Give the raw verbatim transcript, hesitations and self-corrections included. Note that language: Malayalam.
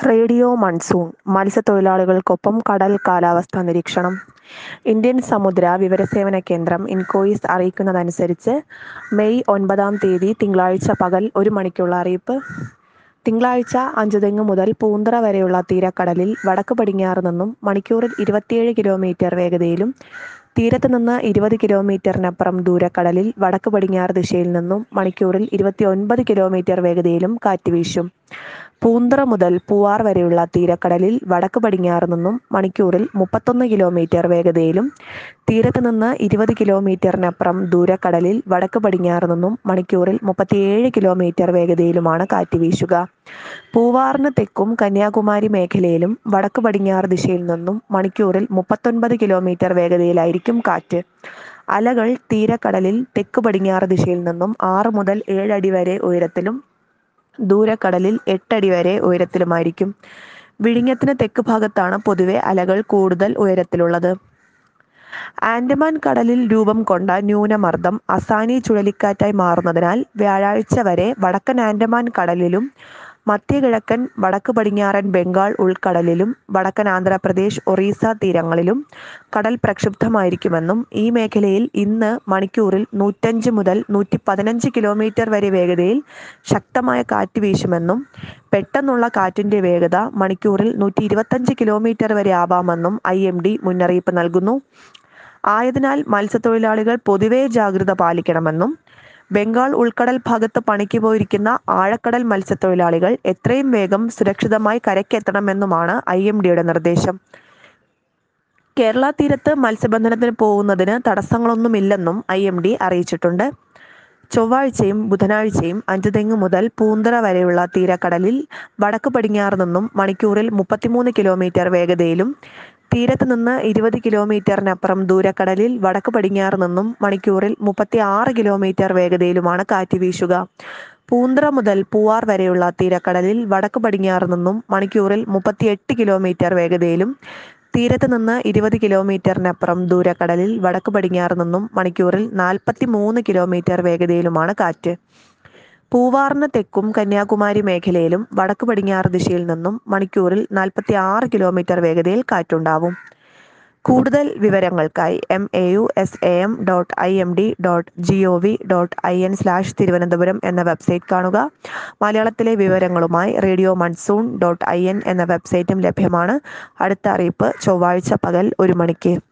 റേഡിയോ മൺസൂൺ മത്സ്യത്തൊഴിലാളികൾക്കൊപ്പം കടൽ കാലാവസ്ഥാ നിരീക്ഷണം. ഇന്ത്യൻ സമുദ്ര വിവരസേവന കേന്ദ്രം ഇൻകോയിസ് അറിയിക്കുന്നതനുസരിച്ച് മെയ് ഒൻപതാം തീയതി തിങ്കളാഴ്ച പകൽ ഒരു മണിക്കുള്ള അറിയിപ്പ്. തിങ്കളാഴ്ച അഞ്ചുതെങ്ങ് മുതൽ പൂന്തറ വരെയുള്ള തീരക്കടലിൽ വടക്ക് പടിഞ്ഞാറ് നിന്നും മണിക്കൂറിൽ ഇരുപത്തിയേഴ് കിലോമീറ്റർ വേഗതയിലും തീരത്ത് നിന്ന് ഇരുപത് കിലോമീറ്ററിനപ്പുറം ദൂരക്കടലിൽ വടക്ക് പടിഞ്ഞാറ് ദിശയിൽ നിന്നും മണിക്കൂറിൽ ഇരുപത്തി ഒൻപത് കിലോമീറ്റർ വേഗതയിലും കാറ്റ് വീശും. പൂന്തറ മുതൽ പൂവാർ വരെയുള്ള തീരക്കടലിൽ വടക്ക് പടിഞ്ഞാറ് നിന്നും മണിക്കൂറിൽ മുപ്പത്തൊന്ന് കിലോമീറ്റർ വേഗതയിലും തീരത്ത് നിന്ന് ഇരുപത് കിലോമീറ്ററിനപ്പുറം ദൂരക്കടലിൽ വടക്ക് പടിഞ്ഞാറ് നിന്നും മണിക്കൂറിൽ മുപ്പത്തിയേഴ് കിലോമീറ്റർ വേഗതയിലുമാണ് കാറ്റ് വീശുക. പൂവാറിന് തെക്കും കന്യാകുമാരി മേഖലയിലും വടക്ക് പടിഞ്ഞാറ് ദിശയിൽ നിന്നും മണിക്കൂറിൽ മുപ്പത്തൊൻപത് കിലോമീറ്റർ വേഗതയിലായിരിക്കും കാറ്റ്. അലകൾ തീരക്കടലിൽ തെക്ക് പടിഞ്ഞാറ് ദിശയിൽ നിന്നും ആറ് മുതൽ ഏഴ് അടി വരെ ഉയരത്തിലും ദൂരക്കടലിൽ എട്ടടി വരെ ഉയരത്തിലുമായിരിക്കും. വിഴിഞ്ഞത്തിന് തെക്ക് ഭാഗത്താണ് പൊതുവെ അലകൾ കൂടുതൽ ഉയരത്തിലുള്ളത്. ആൻഡമാൻ കടലിൽ രൂപം കൊണ്ട ന്യൂനമർദ്ദം അസാനി ചുഴലിക്കാറ്റായി മാറുന്നതിനാൽ വ്യാഴാഴ്ച വരെ വടക്കൻ ആൻഡമാൻ കടലിലും മധ്യകിഴക്കൻ വടക്ക് പടിഞ്ഞാറൻ ബംഗാൾ ഉൾക്കടലിലും വടക്കൻ ആന്ധ്രാപ്രദേശ് ഒറീസ തീരങ്ങളിലും കടൽ പ്രക്ഷുബ്ധമായിരിക്കുമെന്നും ഈ മേഖലയിൽ ഇന്ന് മണിക്കൂറിൽ നൂറ്റഞ്ച് മുതൽ നൂറ്റി പതിനഞ്ച് കിലോമീറ്റർ വരെ വേഗതയിൽ ശക്തമായ കാറ്റ് വീശുമെന്നും പെട്ടെന്നുള്ള കാറ്റിന്റെ വേഗത മണിക്കൂറിൽ നൂറ്റി ഇരുപത്തഞ്ച് കിലോമീറ്റർ വരെ ആവാമെന്നും ഐ എം ഡി മുന്നറിയിപ്പ് നൽകുന്നു. ആയതിനാൽ മത്സ്യത്തൊഴിലാളികൾ പൊതുവെ ജാഗ്രത പാലിക്കണമെന്നും ബംഗാൾ ഉൾക്കടൽ ഭാഗത്ത് പണിക്ക് പോയിരിക്കുന്ന ആഴക്കടൽ മത്സ്യത്തൊഴിലാളികൾ എത്രയും വേഗം സുരക്ഷിതമായി കരയ്ക്കെത്തണമെന്നുമാണ് ഐ എം ഡിയുടെ നിർദ്ദേശം. കേരള തീരത്ത് മത്സ്യബന്ധനത്തിന് പോകുന്നതിന് തടസ്സങ്ങളൊന്നുമില്ലെന്നും ഐ എം ഡി അറിയിച്ചിട്ടുണ്ട്. ചൊവ്വാഴ്ചയും ബുധനാഴ്ചയും അഞ്ചുതെങ്ങ് മുതൽ പൂന്തറ വരെയുള്ള തീരക്കടലിൽ വടക്ക് പടിഞ്ഞാറ് നിന്നും മണിക്കൂറിൽ മുപ്പത്തിമൂന്ന് കിലോമീറ്റർ വേഗതയിലും തീരത്ത് നിന്ന് ഇരുപത് കിലോമീറ്ററിനപ്പുറം ദൂരക്കടലിൽ വടക്ക് പടിഞ്ഞാറ് നിന്നും മണിക്കൂറിൽ മുപ്പത്തി ആറ് കിലോമീറ്റർ വേഗതയിലുമാണ് കാറ്റ് വീശുക. പൂന്തറ മുതൽ പൂവാർ വരെയുള്ള തീരക്കടലിൽ വടക്ക് പടിഞ്ഞാറ് നിന്നും മണിക്കൂറിൽ മുപ്പത്തിയെട്ട് കിലോമീറ്റർ വേഗതയിലും തീരത്ത് നിന്ന് ഇരുപത് കിലോമീറ്ററിനപ്പുറം ദൂരക്കടലിൽ വടക്ക് പടിഞ്ഞാറ് നിന്നും മണിക്കൂറിൽ നാൽപ്പത്തി മൂന്ന് കിലോമീറ്റർ വേഗതയിലുമാണ് കാറ്റ്. പൂവാറിന് തെക്കും കന്യാകുമാരി മേഖലയിലും വടക്ക് പടിഞ്ഞാറ് ദിശയിൽ നിന്നും മണിക്കൂറിൽ നാൽപ്പത്തി ആറ് കിലോമീറ്റർ വേഗതയിൽ കാറ്റുണ്ടാവും. കൂടുതൽ വിവരങ്ങൾക്കായി M A U S A M dot I M D dot G O V dot I N slash Thiruvananthapuram എന്ന വെബ്സൈറ്റ് കാണുക. മലയാളത്തിലെ വിവരങ്ങളുമായി radio Monsoon dot I N എന്ന വെബ്സൈറ്റും ലഭ്യമാണ്. അടുത്ത അറിയിപ്പ് ചൊവ്വാഴ്ച പകൽ ഒരു മണിക്ക്.